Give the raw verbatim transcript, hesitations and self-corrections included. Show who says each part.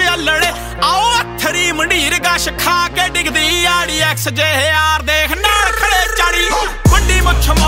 Speaker 1: ਅਲੜੇ ਆਓ ਹੱਥਰੀ ਮੰਡੀਰ ਗਸ਼ ਖਾ ਕੇ ਡਿੱਗਦੀ ਆੜੀ ਐਕਸ ਜੇ ਯਾਰ ਦੇਖ ਨਾਲ ਖੜੇ ਚਾੜੀ ਵੱਡੀ ਮੁੱਛ